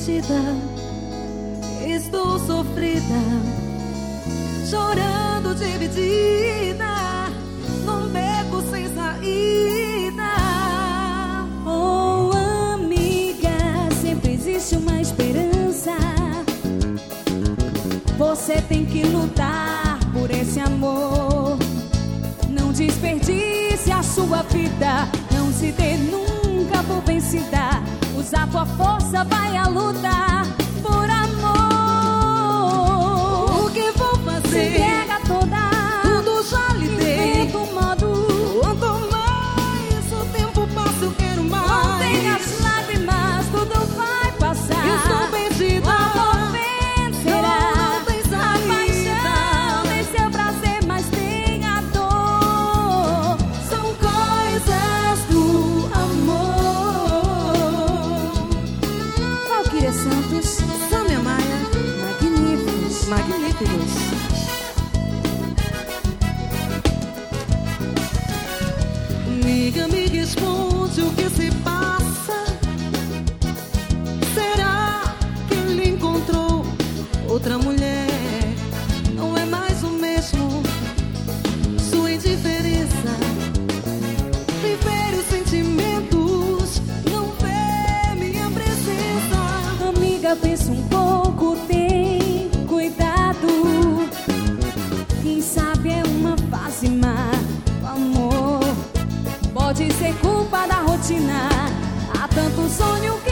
perdida, estou sofrida, chorando dividida, num beco sem saída. Oh, amiga, sempre existe uma esperança. Você tem que lutar por esse amor. Não desperdice a sua vida, não se dê nunca por vencida. Usa tua força, vai à luta por amor. O que vou fazer? Se entrega toda, Tudo já lhe dei. inventa um modo. Quanto mais o tempo passa, eu quero mais. Contém as lágrimas, tudo vai passar. Estou perdida. O amor vencerá. Não tem A saída. paixão tem seu prazer, mas tem a dor. São coisas do amor. Valquíria Santos, Sâmia Maia, magníficos. magníficos. Amiga, me responde o que se passa. Será que ele encontrou outra mulher? Não é mais o mesmo. Sua indiferença, viver os sentimentos, não vê minha presença. Amiga, pensa um pouco, tem cuidado. Quem sabe é uma fase má. O amor pode ser culpa da rotina. Há tanto sonho